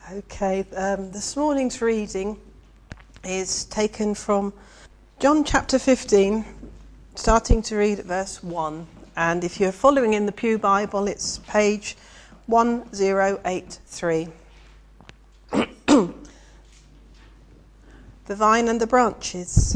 Okay, this morning's reading is taken from John chapter 15, starting to read at verse 1. And if you're following in the Pew Bible, it's page 1083. The vine and the branches.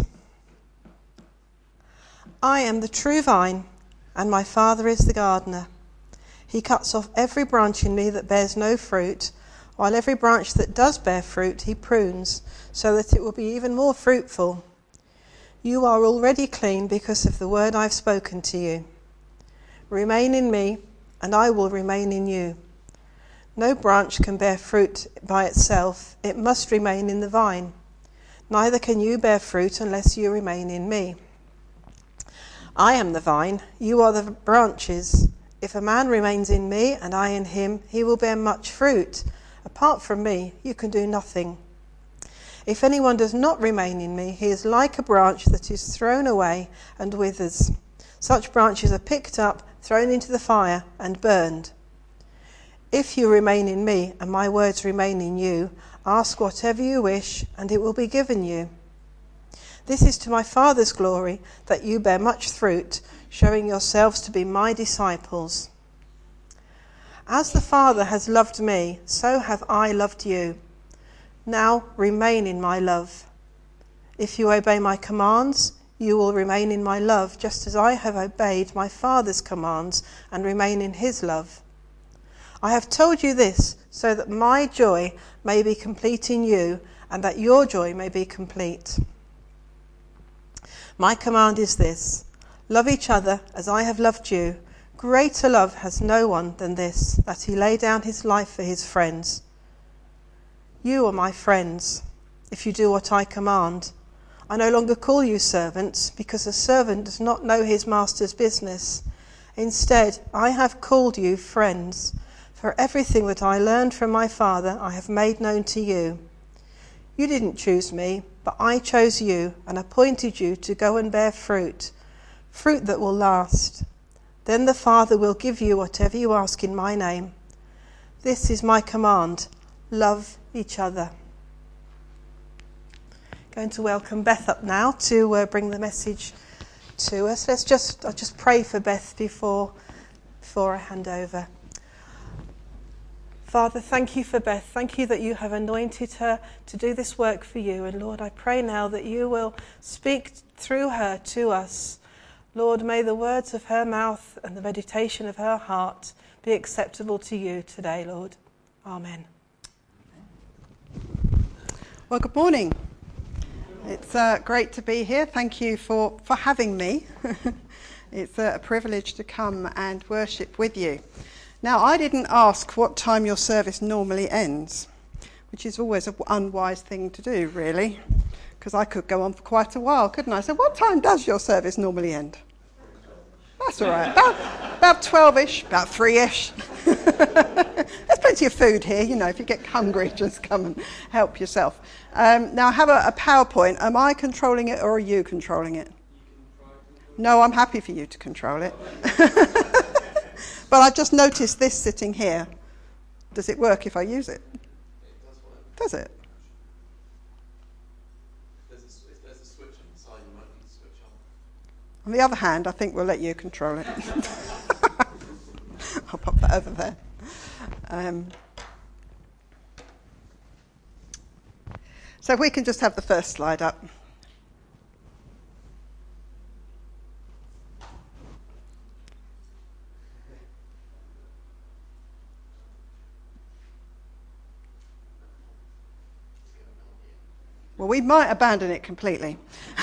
I am the true vine, and my Father is the gardener. He cuts off every branch in me that bears no fruit, while every branch that does bear fruit he prunes, so that it will be even more fruitful. You are already clean because of the word I've spoken to you. Remain in me, and I will remain in you. No branch can bear fruit by itself. It must remain in the vine. Neither can you bear fruit unless you remain in me. I am the vine, you are the branches. If a man remains in me and I in him, he will bear much fruit. Apart from me, you can do nothing. If anyone does not remain in me, he is like a branch that is thrown away and withers. Such branches are picked up, thrown into the fire, and burned. If you remain in me, and my words remain in you, ask whatever you wish, and it will be given you. This is to my Father's glory, that you bear much fruit, showing yourselves to be my disciples. As the Father has loved me, so have I loved you. Now remain in my love. If you obey my commands, you will remain in my love, just as I have obeyed my Father's commands and remain in his love. I have told you this so that my joy may be complete in you and that your joy may be complete. My command is this: love each other as I have loved you. Greater love has no one than this, that he lay down his life for his friends. You are my friends, if you do what I command. I no longer call you servants, because a servant does not know his master's business. Instead, I have called you friends, for everything that I learned from my Father I have made known to you. You didn't choose me, but I chose you and appointed you to go and bear fruit, fruit that will last. Then the Father will give you whatever you ask in my name. This is my command: love each other. Going to welcome Beth up now to bring the message to us. I'll just pray for Beth before I hand over. Father, thank you for Beth. Thank you that you have anointed her to do this work for you. And Lord, I pray now that you will speak through her to us. Lord, may the words of her mouth and the meditation of her heart be acceptable to you today, Lord. Amen. Well, good morning. It's great to be here. Thank you for having me. It's a privilege to come and worship with you. Now, I didn't ask what time your service normally ends, which is always an unwise thing to do, really, because I could go on for quite a while, couldn't I? So what time does your service normally end? That's all right. About 12-ish, about 3-ish. There's plenty of food here, if you get hungry, just come and help yourself. Now, I have a PowerPoint. Am I controlling it or are you controlling it? No, I'm happy for you to control it. But I just noticed this sitting here. Does it work if I use it? It does work. Does it? If there's a switch on the side, you might need to switch on. On the other hand, I think we'll let you control it. I'll pop that over there. So if we can just have the first slide up. Well, we might abandon it completely.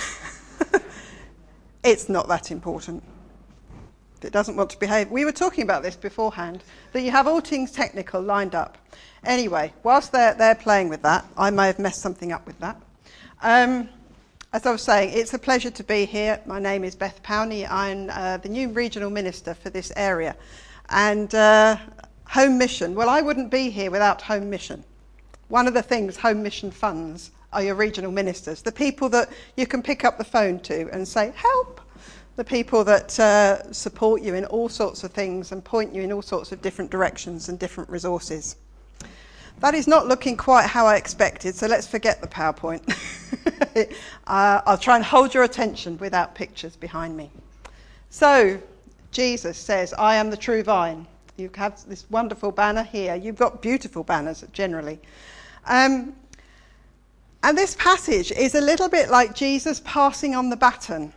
It's not that important. If it doesn't want to behave. We were talking about this beforehand, that you have all things technical lined up. Anyway, whilst they're playing with that, I may have messed something up with that. As I was saying, it's a pleasure to be here. My name is Beth Powney. I'm the new regional minister for this area. And Home Mission, well, I wouldn't be here without Home Mission. One of the things Home Mission funds are your regional ministers, the people that you can pick up the phone to and say, help, the people that support you in all sorts of things and point you in all sorts of different directions and different resources. That is not looking quite how I expected, so let's forget the PowerPoint. I'll try and hold your attention without pictures behind me. So, Jesus says, I am the true vine. You have this wonderful banner here. You've got beautiful banners generally. And this passage is a little bit like Jesus passing on the baton.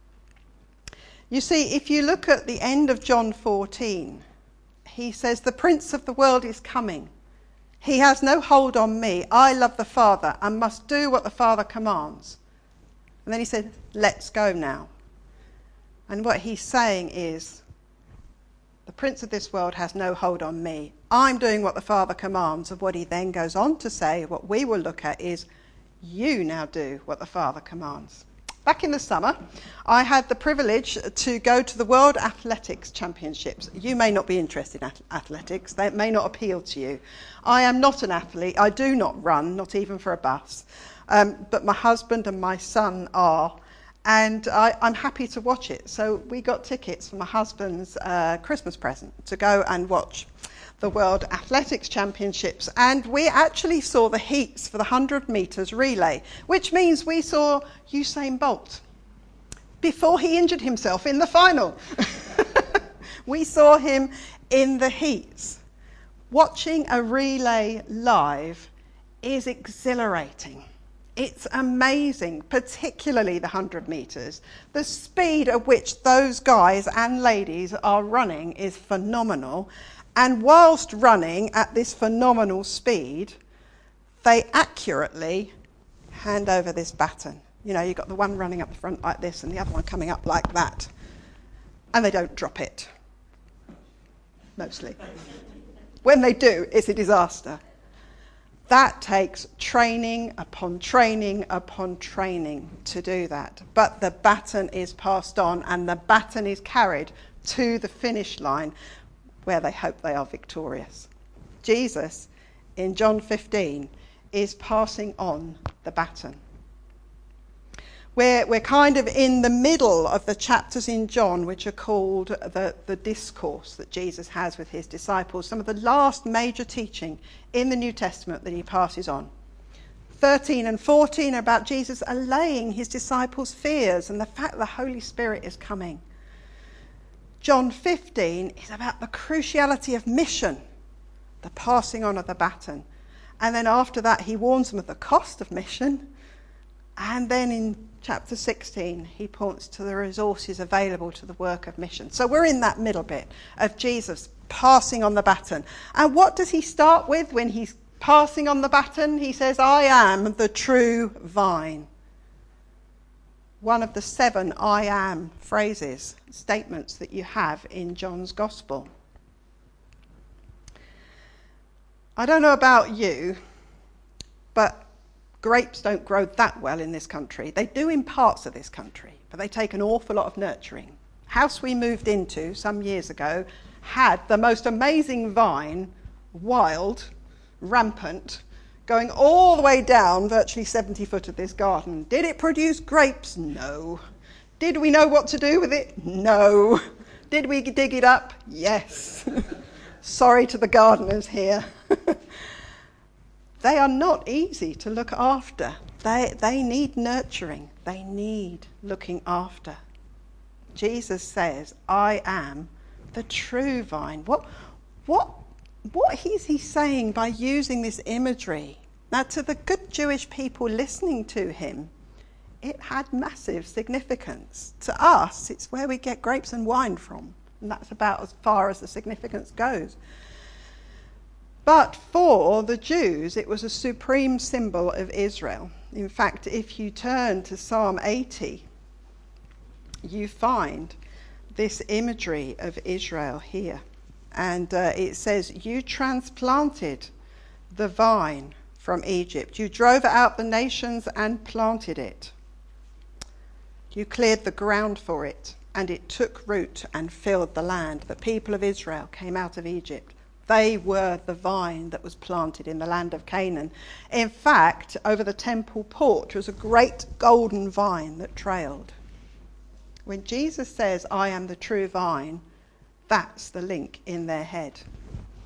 You see, if you look at the end of John 14, he says, the Prince of the world is coming. He has no hold on me. I love the Father and must do what the Father commands. And then he said, let's go now. And what he's saying is, the Prince of this world has no hold on me. I'm doing what the Father commands. And what he then goes on to say, what we will look at is, you now do what the Father commands. Back in the summer, I had the privilege to go to the World Athletics Championships. You may not be interested in athletics. They may not appeal to you. I am not an athlete. I do not run, not even for a bus. But my husband and my son are. And I'm happy to watch it. So we got tickets for my husband's Christmas present to go and watch the World Athletics Championships. And we actually saw the heats for the 100 metres relay, which means we saw Usain Bolt before he injured himself in the final. We saw him in the heats. Watching a relay live is exhilarating. It's amazing, particularly the 100 metres. The speed at which those guys and ladies are running is phenomenal. And whilst running at this phenomenal speed, they accurately hand over this baton. You know, you've got the one running up the front like this and the other one coming up like that. And they don't drop it. Mostly. When they do, it's a disaster. That takes training upon training upon training to do that. But the baton is passed on and the baton is carried to the finish line where they hope they are victorious. Jesus, in John 15, is passing on the baton. We're kind of in the middle of the chapters in John, which are called the discourse that Jesus has with his disciples, some of the last major teaching in the New Testament that he passes on. 13 and 14 are about Jesus allaying his disciples' fears and the fact that the Holy Spirit is coming. John 15 is about the cruciality of mission, the passing on of the baton. And then after that, he warns them of the cost of mission. And then in chapter 16, he points to the resources available to the work of mission. So we're in that middle bit of Jesus passing on the baton. And what does he start with when he's passing on the baton? He says, I am the true vine. One of the 7 I am phrases, statements that you have in John's Gospel. I don't know about you, but grapes don't grow that well in this country. They do in parts of this country, but they take an awful lot of nurturing. House we moved into some years ago had the most amazing vine, wild, rampant, going all the way down virtually 70 foot of this garden. Did it produce grapes? No. Did we know what to do with it? No. Did we dig it up? Yes. Sorry to the gardeners here. They are not easy to look after. They need nurturing. They need looking after. Jesus says, I am the true vine. What is he saying by using this imagery? Now, to the good Jewish people listening to him, it had massive significance. To us, it's where we get grapes and wine from, and that's about as far as the significance goes. But for the Jews, it was a supreme symbol of Israel. In fact, if you turn to Psalm 80, you find this imagery of Israel here. And it says, you transplanted the vine from Egypt. You drove out the nations and planted it. You cleared the ground for it, and it took root and filled the land. The people of Israel came out of Egypt. They were the vine that was planted in the land of Canaan. In fact, over the temple porch was a great golden vine that trailed. When Jesus says, I am the true vine, that's the link in their head.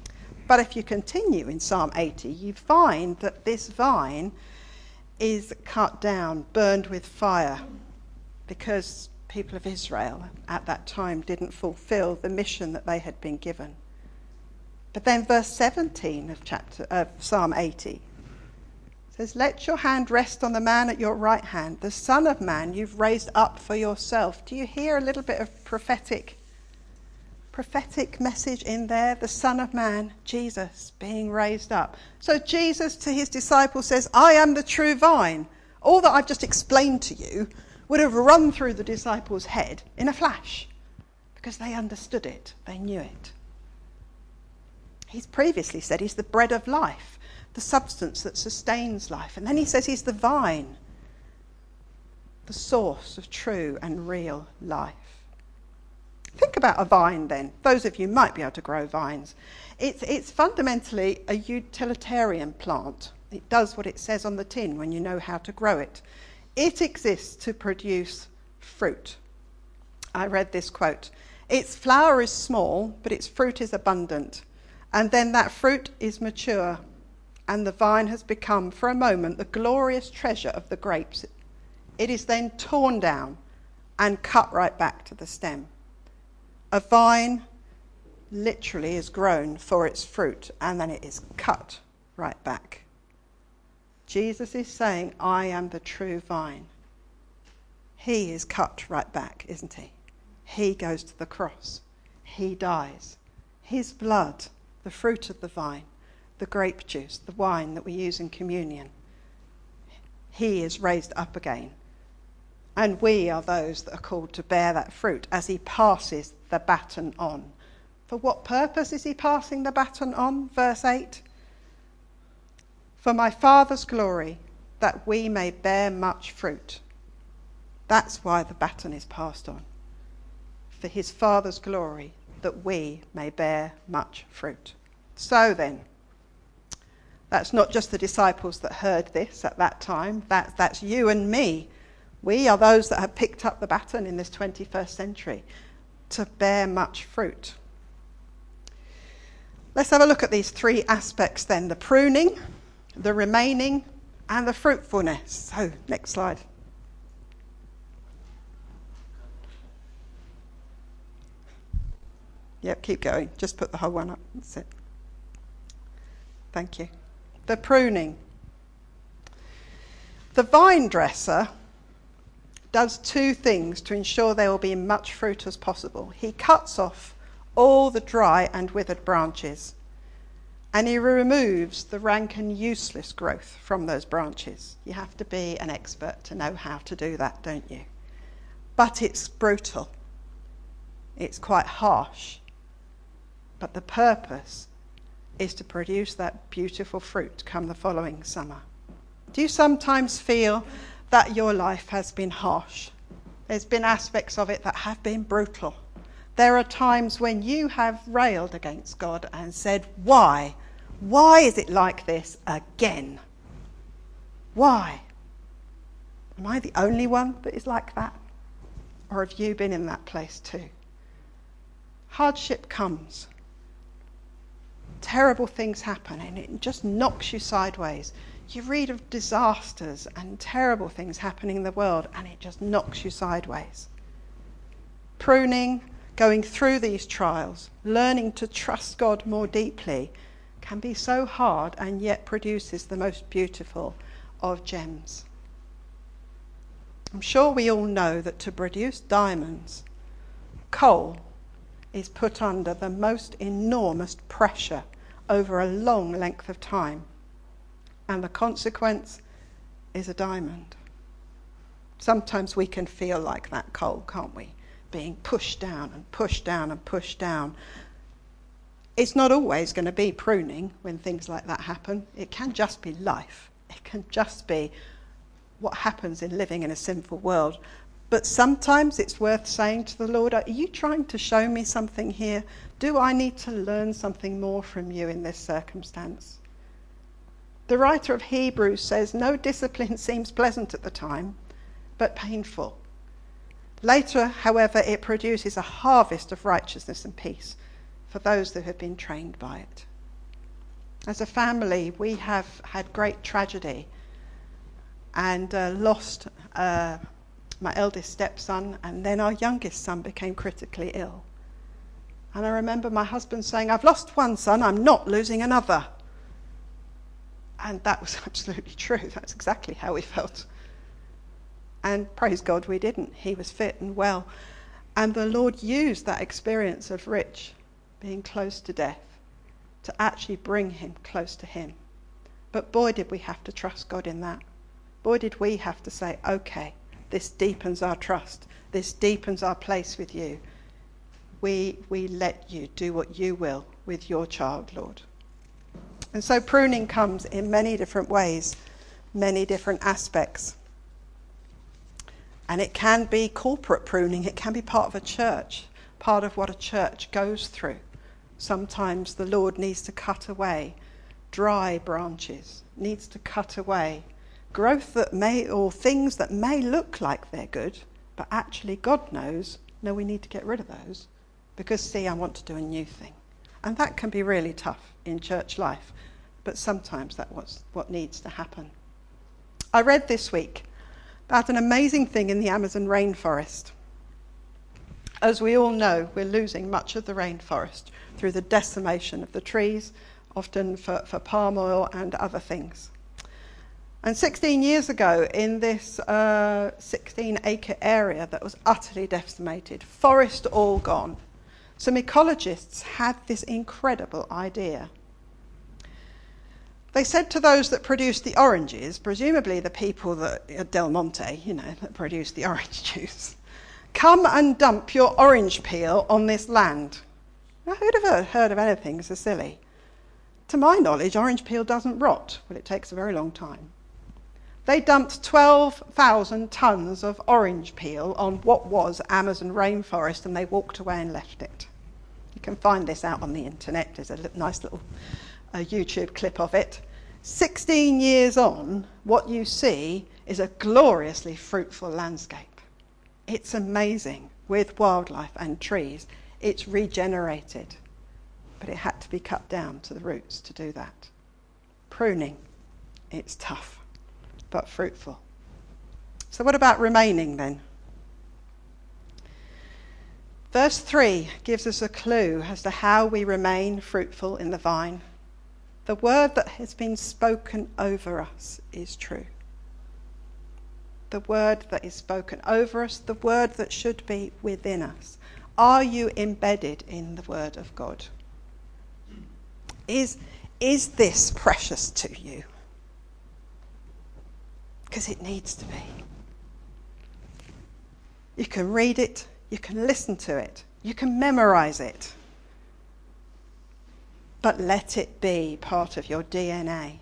But if you continue in Psalm 80, you find that this vine is cut down, burned with fire, because people of Israel at that time didn't fulfill the mission that they had been given. But then verse 17 of Psalm 80 says, let your hand rest on the man at your right hand, the Son of Man you've raised up for yourself. Do you hear a little bit of prophetic message in there? The Son of Man, Jesus, being raised up. So Jesus to his disciples says, I am the true vine. All that I've just explained to you would have run through the disciples' head in a flash, because they understood it, they knew it. He's previously said he's the bread of life, the substance that sustains life. And then he says he's the vine, the source of true and real life. Think about a vine then. Those of you might be able to grow vines. It's fundamentally a utilitarian plant. It does what it says on the tin when you know how to grow it. It exists to produce fruit. I read this quote. Its flower is small, but its fruit is abundant. And then that fruit is mature, and the vine has become, for a moment, the glorious treasure of the grapes. It is then torn down and cut right back to the stem. A vine literally is grown for its fruit, and then it is cut right back. Jesus is saying, I am the true vine. He is cut right back, isn't he? He goes to the cross. He dies. His blood, the fruit of the vine, the grape juice, the wine that we use in communion, he is raised up again. And we are those that are called to bear that fruit as he passes the baton on. For what purpose is he passing the baton on? Verse 8. For my Father's glory, that we may bear much fruit. That's why the baton is passed on. For his Father's glory, that we may bear much fruit. So then, that's not just the disciples that heard this at that time. That's you and me. We are those that have picked up the baton in this 21st century to bear much fruit. Let's have a look at these three aspects then. The pruning, the remaining, and the fruitfulness. So, next slide. Yep, keep going. Just put the whole one up. That's it. Thank you. The pruning. The vine dresser does two things to ensure there will be much fruit as possible. He cuts off all the dry and withered branches, and he removes the rank and useless growth from those branches. You have to be an expert to know how to do that, don't you? But it's brutal. It's quite harsh. But the purpose is to produce that beautiful fruit come the following summer. Do you sometimes feel that your life has been harsh? There's been aspects of it that have been brutal. There are times when you have railed against God and said, why? Why is it like this again? Why? Am I the only one that is like that? Or have you been in that place too? Hardship comes. Terrible things happen and it just knocks you sideways. You read of disasters and terrible things happening in the world and it just knocks you sideways. Pruning, going through these trials, learning to trust God more deeply can be so hard and yet produces the most beautiful of gems. I'm sure we all know that to produce diamonds, coal is put under the most enormous pressure over a long length of time. And the consequence is a diamond. Sometimes we can feel like that coal, can't we? Being pushed down and pushed down and pushed down. It's not always going to be pruning when things like that happen. It can just be life. It can just be what happens in living in a sinful world. But sometimes it's worth saying to the Lord, are you trying to show me something here? Do I need to learn something more from you in this circumstance? The writer of Hebrews says, no discipline seems pleasant at the time, but painful. Later, however, it produces a harvest of righteousness and peace for those that have been trained by it. As a family, we have had great tragedy and lost my eldest stepson, and then our youngest son became critically ill. And I remember my husband saying, "I've lost one son, I'm not losing another." And that was absolutely true. That's exactly how we felt. And praise God we didn't. He was fit and well. And the Lord used that experience of Rich being close to death to actually bring him close to him. But boy, did we have to trust God in that. Boy, did we have to say, okay, this deepens our trust. This deepens our place with you. We let you do what you will with your child, Lord. And so pruning comes in many different ways, many different aspects. And it can be corporate pruning. It can be part of a church, part of what a church goes through. Sometimes the Lord needs to cut away dry branches, needs to cut away growth that may, or things that may look like they're good, but actually God knows, no, we need to get rid of those because, see, I want to do a new thing. And that can be really tough in church life, but sometimes that's what needs to happen. I read this week about an amazing thing in the Amazon rainforest. As we all know, we're losing much of the rainforest through the decimation of the trees, often for palm oil and other things. And 16 years ago, in this 16-acre area that was utterly decimated, forest all gone, some ecologists had this incredible idea. They said to those that produced the oranges, presumably the people at Del Monte, that produce the orange juice, come and dump your orange peel on this land. Now, who'd have heard of anything so silly? To my knowledge, orange peel doesn't rot. Well, it takes a very long time. They dumped 12,000 tons of orange peel on what was Amazon rainforest, and they walked away and left it. You can find this out on the internet. There's a nice little YouTube clip of it. 16 years on, what you see is a gloriously fruitful landscape. It's amazing with wildlife and trees. It's regenerated, but it had to be cut down to the roots to do that. Pruning, it's tough, but fruitful. So what about remaining then? Verse 3 gives us a clue as to how we remain fruitful in the vine. The word that has been spoken over us is true. The word that is spoken over us, the word that should be within us. Are you embedded in the word of God? Is this precious to you? Because it needs to be. You can read it, you can listen to it, you can memorize it. But let it be part of your DNA.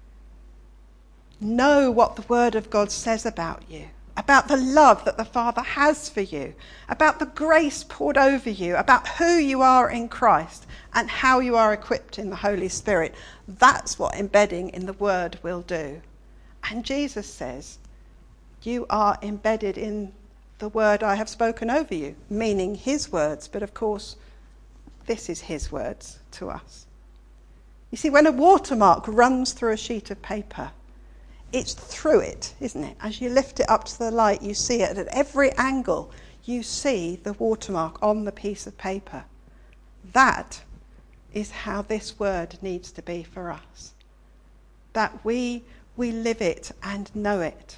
Know what the Word of God says about you, about the love that the Father has for you, about the grace poured over you, about who you are in Christ and how you are equipped in the Holy Spirit. That's what embedding in the Word will do. And Jesus says, you are embedded in the word I have spoken over you, meaning his words, but of course, this is his words to us. You see, when a watermark runs through a sheet of paper, it's through it, isn't it? As you lift it up to the light, you see it at every angle. You see the watermark on the piece of paper. That is how this word needs to be for us. That we live it and know it.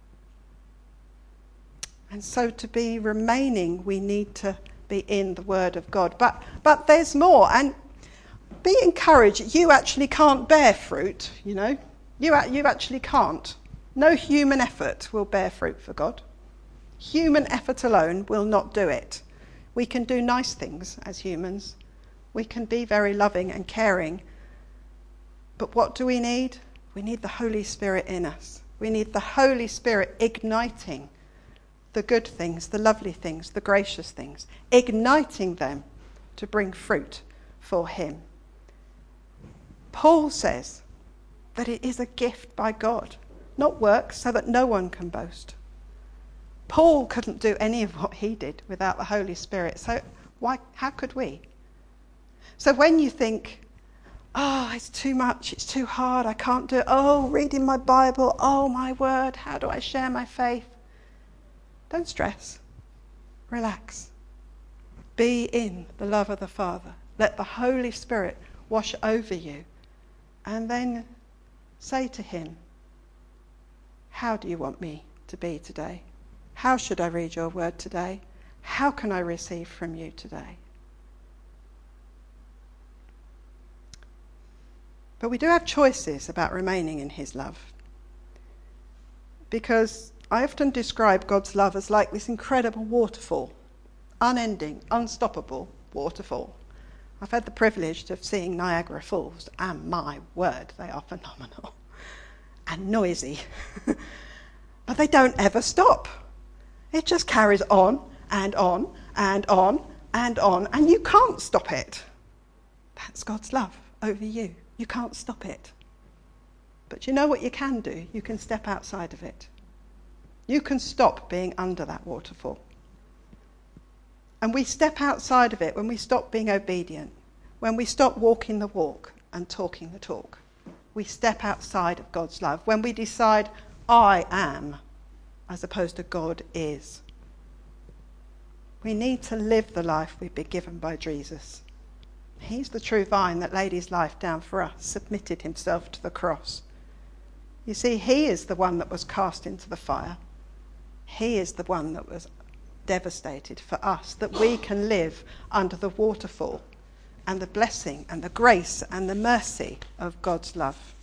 And so to be remaining, we need to be in the Word of God. But there's more. And be encouraged. You actually can't bear fruit, you know. You actually can't. No human effort will bear fruit for God. Human effort alone will not do it. We can do nice things as humans. We can be very loving and caring. But what do we need? We need the Holy Spirit in us. We need the Holy Spirit igniting the good things, the lovely things, the gracious things, igniting them to bring fruit for him. Paul says that it is a gift by God, not works, so that no one can boast. Paul couldn't do any of what he did without the Holy Spirit, so how could we? So when you think, Oh, it's too much, it's too hard, I can't do it. Oh, reading my Bible, oh my word, how do I share my faith? Don't stress. Relax. Be in the love of the Father. Let the Holy Spirit wash over you. And then say to him, how do you want me to be today? How should I read your word today? How can I receive from you today? But we do have choices about remaining in his love. Because I often describe God's love as like this incredible waterfall, unending, unstoppable waterfall. I've had the privilege of seeing Niagara Falls, and my word, they are phenomenal and noisy. But they don't ever stop. It just carries on and on and on and on, and you can't stop it. That's God's love over you. You can't stop it. But you know what you can do? You can step outside of it. You can stop being under that waterfall. And we step outside of it when we stop being obedient, when we stop walking the walk and talking the talk. We step outside of God's love, when we decide, I am, as opposed to God is. We need to live the life we've been given by Jesus. He's the true vine that laid his life down for us, submitted himself to the cross. You see, he is the one that was cast into the fire. He is the one that was devastated for us, that we can live under the waterfall and the blessing and the grace and the mercy of God's love.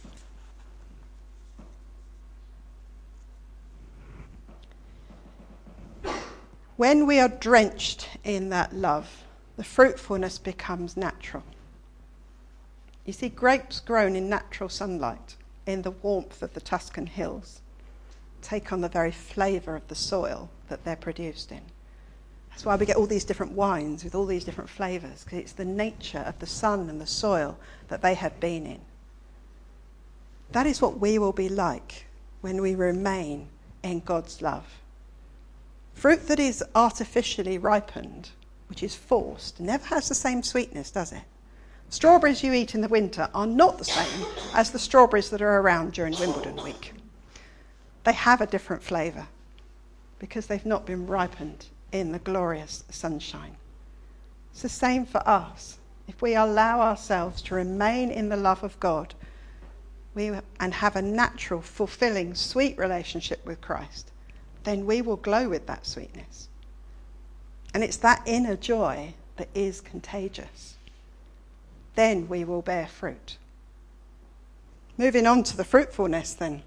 When we are drenched in that love, the fruitfulness becomes natural. You see, grapes grown in natural sunlight, in the warmth of the Tuscan hills, take on the very flavour of the soil that they're produced in. That's why we get all these different wines with all these different flavours, because it's the nature of the sun and the soil that they have been in. That is what we will be like when we remain in God's love. Fruit that is artificially ripened, which is forced, never has the same sweetness, does it? Strawberries you eat in the winter are not the same as the strawberries that are around during Wimbledon week. They have a different flavour because they've not been ripened in the glorious sunshine. It's the same for us. If we allow ourselves to remain in the love of God and have a natural, fulfilling, sweet relationship with Christ, then we will glow with that sweetness. And it's that inner joy that is contagious. Then we will bear fruit. Moving on to the fruitfulness then.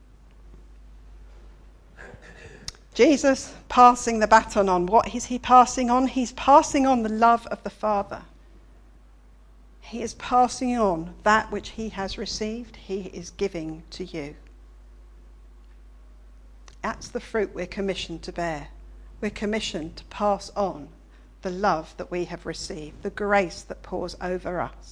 Jesus passing the baton on. What is he passing on? He's passing on the love of the Father. He is passing on that which he has received. He is giving to you. That's the fruit we're commissioned to bear. We're commissioned to pass on the love that we have received, the grace that pours over us.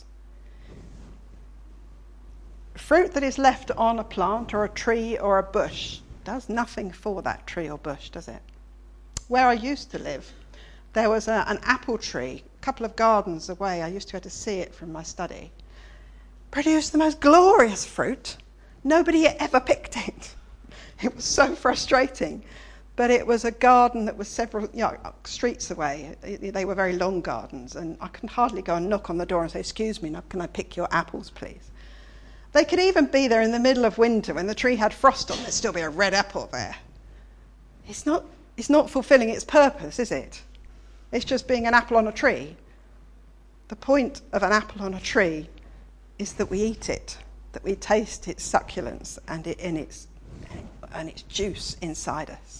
Fruit that is left on a plant or a tree or a bush does nothing for that tree or bush, does it? Where I used to live, there was an apple tree, a couple of gardens away. I used to be able to see it from my study. Produced the most glorious fruit. Nobody ever picked it. It was so frustrating. But it was a garden that was several streets away. They were very long gardens, and I could hardly go and knock on the door and say, "Excuse me, can I pick your apples, please?" They could even be there in the middle of winter when the tree had frost on. There'd still be a red apple there. It's not fulfilling its purpose, is it? It's just being an apple on a tree. The point of an apple on a tree is that we eat it, that we taste its succulence and its juice inside us.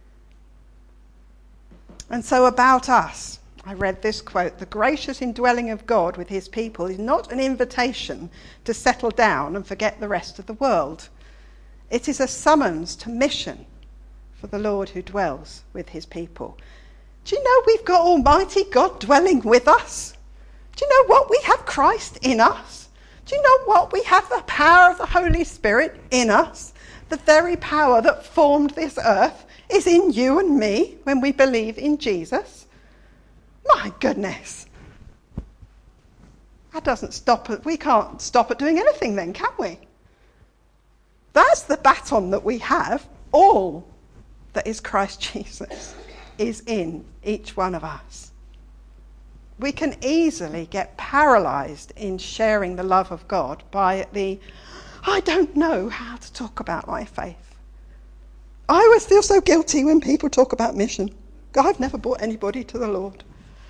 And so about us, I read this quote: "The gracious indwelling of God with his people is not an invitation to settle down and forget the rest of the world. It is a summons to mission for the Lord who dwells with his people." Do you know we've got Almighty God dwelling with us? Do you know what? We have Christ in us. Do you know what? We have the power of the Holy Spirit in us. The very power that formed this earth is in you and me when we believe in Jesus. My goodness. That doesn't stop it. We can't stop at doing anything then, can we? That's the baton that we have. All that is Christ Jesus is in each one of us. We can easily get paralysed in sharing the love of God by I don't know how to talk about my faith. I always feel so guilty when people talk about mission. I've never brought anybody to the Lord.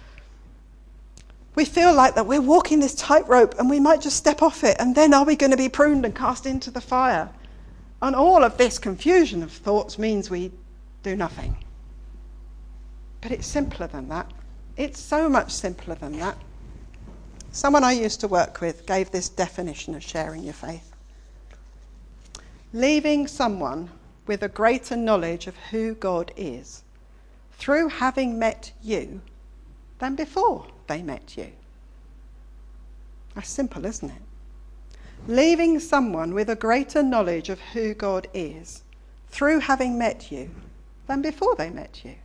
We feel like that we're walking this tightrope and we might just step off it, and then are we going to be pruned and cast into the fire? And all of this confusion of thoughts means we do nothing. But it's simpler than that. It's so much simpler than that. Someone I used to work with gave this definition of sharing your faith. Leaving someone with a greater knowledge of who God is through having met you than before they met you. That's simple, isn't it? Leaving someone with a greater knowledge of who God is through having met you than before they met you.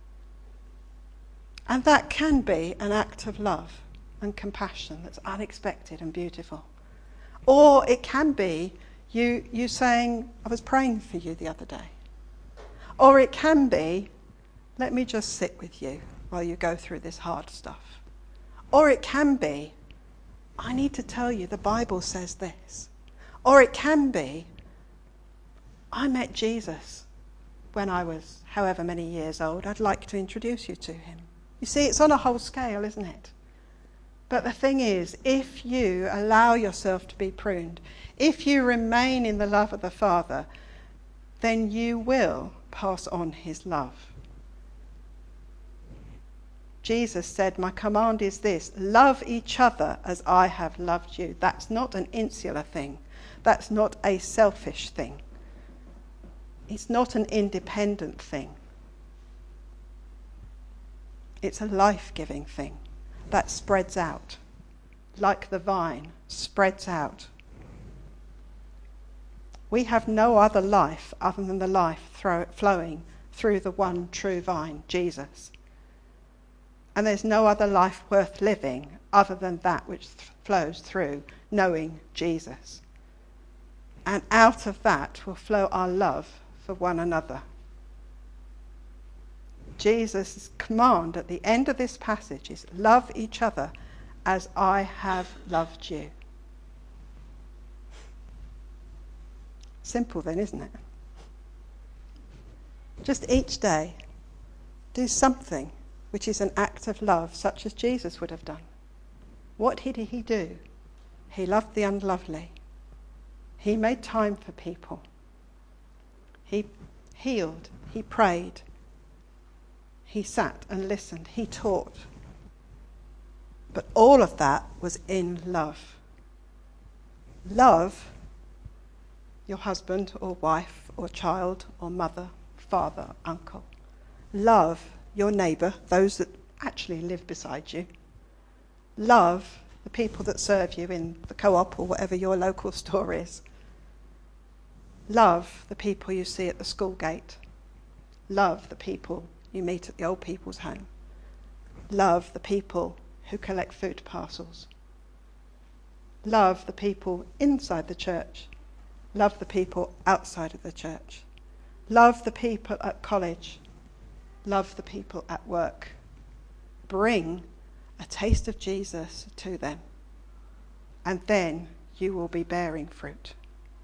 And that can be an act of love and compassion that's unexpected and beautiful. Or it can be you saying, I was praying for you the other day. Or it can be, let me just sit with you while you go through this hard stuff. Or it can be, I need to tell you the Bible says this. Or it can be, I met Jesus when I was however many years old. I'd like to introduce you to him. You see, it's on a whole scale, isn't it? But the thing is, if you allow yourself to be pruned, if you remain in the love of the Father, then you will pass on his love. Jesus said, my command is this, love each other as I have loved you. That's not an insular thing. That's not a selfish thing. It's not an independent thing. It's a life-giving thing that spreads out, like the vine spreads out. We have no other life other than the life flowing through the one true vine, Jesus. And there's no other life worth living other than that which flows through knowing Jesus. And out of that will flow our love for one another. Jesus' command at the end of this passage is, love each other as I have loved you. Simple then, isn't it? Just each day, do something which is an act of love, such as Jesus would have done. What did he do? He loved the unlovely. He made time for people. He healed. He prayed. He sat and listened. He taught. But all of that was in love. Love your husband or wife or child or mother, father, uncle. Love your neighbour, those that actually live beside you. Love the people that serve you in the co-op or whatever your local store is. Love the people you see at the school gate. Love the people you meet at the old people's home. Love the people who collect food parcels. Love the people inside the church. Love the people outside of the church. Love the people at college. Love the people at work. Bring a taste of Jesus to them. And then you will be bearing fruit.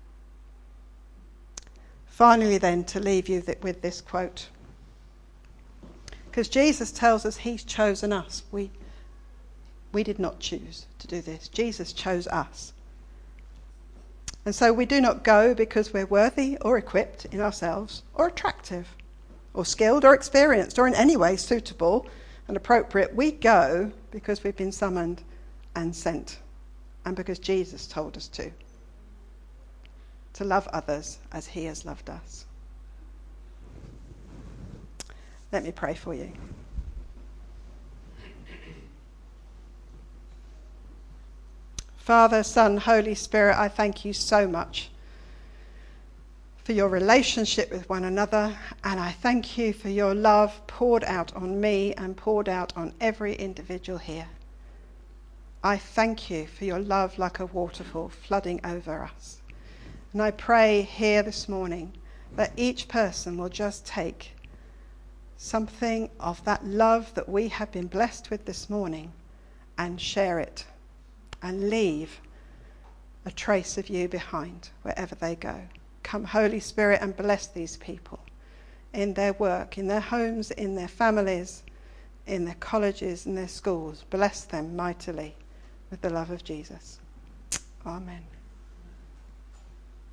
Finally then, to leave you with this quote. Because Jesus tells us he's chosen us. We did not choose to do this. Jesus chose us. And so we do not go because we're worthy or equipped in ourselves or attractive or skilled or experienced or in any way suitable and appropriate. We go because we've been summoned and sent and because Jesus told us to love others as he has loved us. Let me pray for you. Father, Son, Holy Spirit, I thank you so much for your relationship with one another, and I thank you for your love poured out on me and poured out on every individual here. I thank you for your love like a waterfall flooding over us. And I pray here this morning that each person will just take something of that love that we have been blessed with this morning and share it and leave a trace of you behind wherever they go. Come, Holy Spirit, and bless these people in their work, in their homes, in their families, in their colleges, in their schools. Bless them mightily with the love of Jesus. Amen.